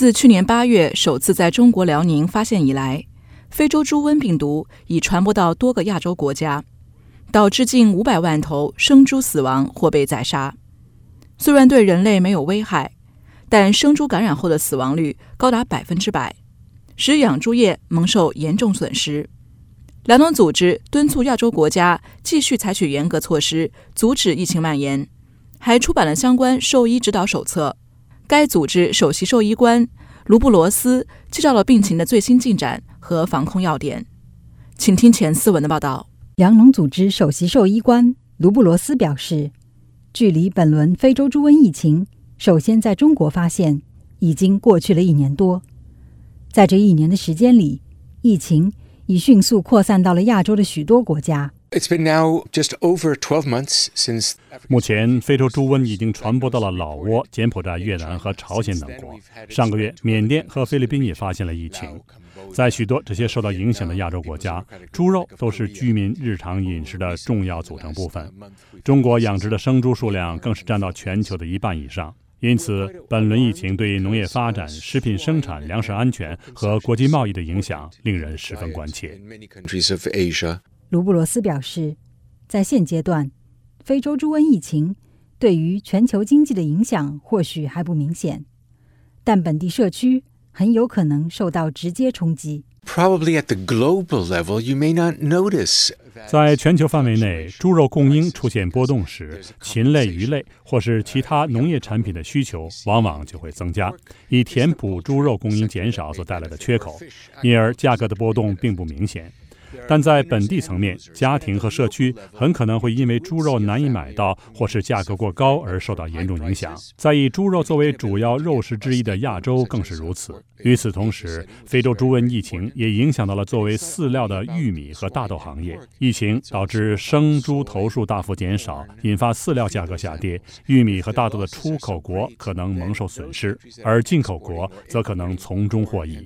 自去年8月首次在中国辽宁发现以来，非洲猪瘟病毒已传播到多个亚洲国家，导致近500万头生猪死亡或被宰杀。虽然对人类没有危害，但生猪感染后的死亡率高达100%，使养猪业蒙受严重损失。粮农组织敦促亚洲国家继续采取严格措施，阻止疫情蔓延，还出版了相关兽医指导手册。该组织首席兽医官卢布罗斯介绍了病情的最新进展和防控要点。请听前4文的报道。 粮农组织首席兽医官卢布罗斯表示，距离本轮非洲猪瘟疫情首先在中国发现已经过去了1年多。在这1年的时间里，疫情已迅速扩散到了亚洲的许多国家。 目前，非洲猪瘟已经传播到了老挝、柬埔寨、越南和朝鲜等国。上个月，缅甸和菲律宾也发现了疫情。在许多这些受到影响的亚洲国家，猪肉都是居民日常饮食的重要组成部分。中国养殖的生猪数量更是占到全球的1半以上。因此，本轮疫情对农业发展、食品生产、粮食安全和国际贸易的影响令人十分关切。 卢布罗斯表示，在现阶段，非洲猪瘟疫情对于全球经济的影响或许还不明显，但本地社区很有可能受到直接冲击。 在全球范围内，猪肉供应出现波动时，禽类、鱼类或是其他农业产品的需求往往就会增加，以填补猪肉供应减少所带来的缺口，因而价格的波动并不明显。但在本地层面，家庭和社区很可能会因为猪肉难以买到或是价格过高而受到严重影响。在以猪肉作为主要肉食之一的亚洲更是如此。与此同时，非洲猪瘟疫情也影响到了作为饲料的玉米和大豆行业。疫情导致生猪头数大幅减少，引发饲料价格下跌，玉米和大豆的出口国可能蒙受损失，而进口国则可能从中获益。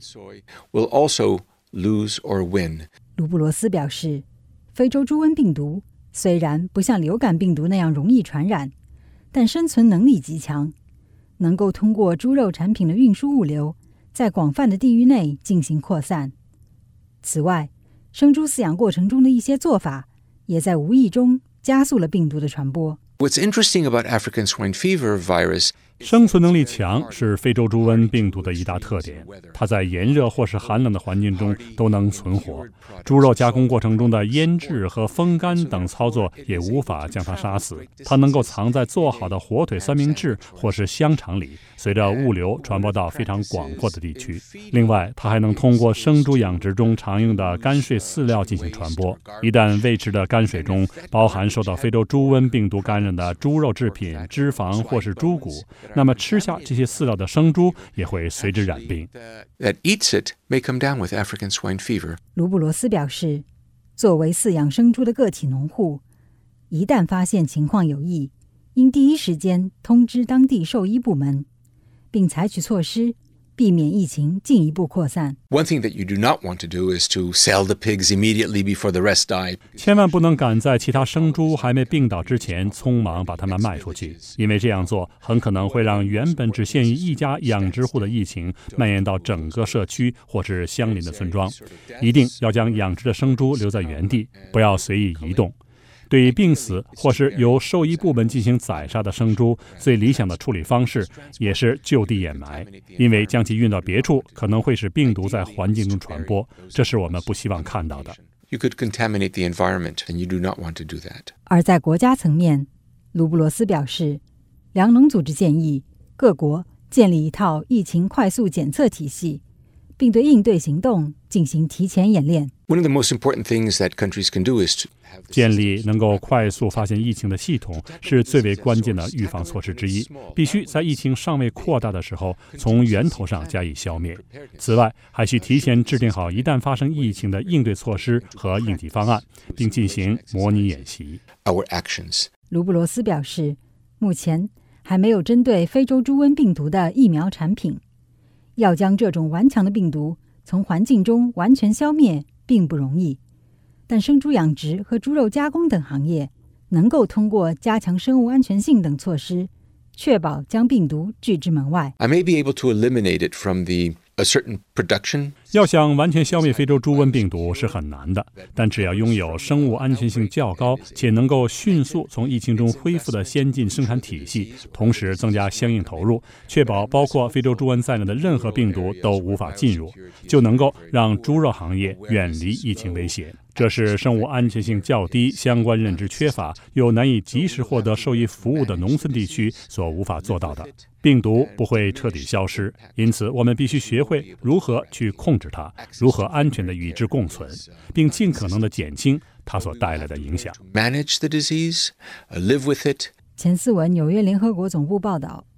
卢布罗斯表示，非洲猪瘟病毒虽然不像流感病毒那样容易传染，但生存能力极强，能够通过猪肉产品的运输物流，在广泛的地域内进行扩散。此外，生猪饲养过程中的一些做法，也在无意中加速了病毒的传播。 生存能力强是非洲猪瘟病毒的一大特点，它在炎热或是寒冷的环境中都能存活。猪肉加工过程中的腌制和风干等操作也无法将它杀死。它能够藏在做好的火腿三明治或是香肠里，随着物流传播到非常广阔的地区。另外，它还能通过生猪养殖中常用的泔水饲料进行传播。一旦喂食的泔水中包含受到非洲猪瘟病毒感染的猪肉制品、脂肪或是猪骨，那么吃下这些饲料的生猪也会随之染病。 卢布罗斯表示，作为饲养生猪的个体农户，一旦发现情况有异，应第一时间通知当地兽医部门，并采取措施避免疫情进一步扩散。 千万不能赶在其他生猪还没病倒之前匆忙把它们卖出去，因为这样做很可能会让原本只限于一家养殖户的疫情蔓延到整个社区或是相邻的村庄。一定要将养殖的生猪留在原地，不要随意移动。对于病死或是由兽医部门进行宰杀的生猪，最理想的处理方式也是就地掩埋，因为将其运到别处可能会使病毒在环境中传播，这是我们不希望看到的。 而在国家层面，卢布罗斯表示，粮农组织建议各国建立一套疫情快速检测体系，并对应对行动进行提前演练。 建立能够快速发现疫情的系统是最为关键的预防措施之一，必须在疫情尚未扩大的时候从源头上加以消灭。此外，还需提前制定好一旦发生疫情的应对措施和应急方案，并进行模拟演习。 卢布罗斯表示，目前还没有针对非洲猪瘟病毒的疫苗产品。要将这种顽强的病毒从环境中完全消灭并不容易，但生猪养殖和猪肉加工等行业能够通过加强生物安全性等措施， 确保将病毒拒之门外。 I may be able to eliminate it from a certain production. 要想完全消灭非洲猪瘟病毒是很难的，但只要拥有生物安全性较高且能够迅速从疫情中恢复的先进生产体系，同时增加相应投入，确保包括非洲猪瘟在内的任何病毒都无法进入，就能够让猪肉行业远离疫情威胁。这是生物安全性较低、相关认知缺乏又难以及时获得兽医服务的农村地区所无法做到的。病毒不会彻底消失，因此我们必须学会如何去控制它，如何安全地与之共存，并尽可能地减轻它所带来的影响。 Manage the disease, live with it. 前4文纽约联合国总部报道，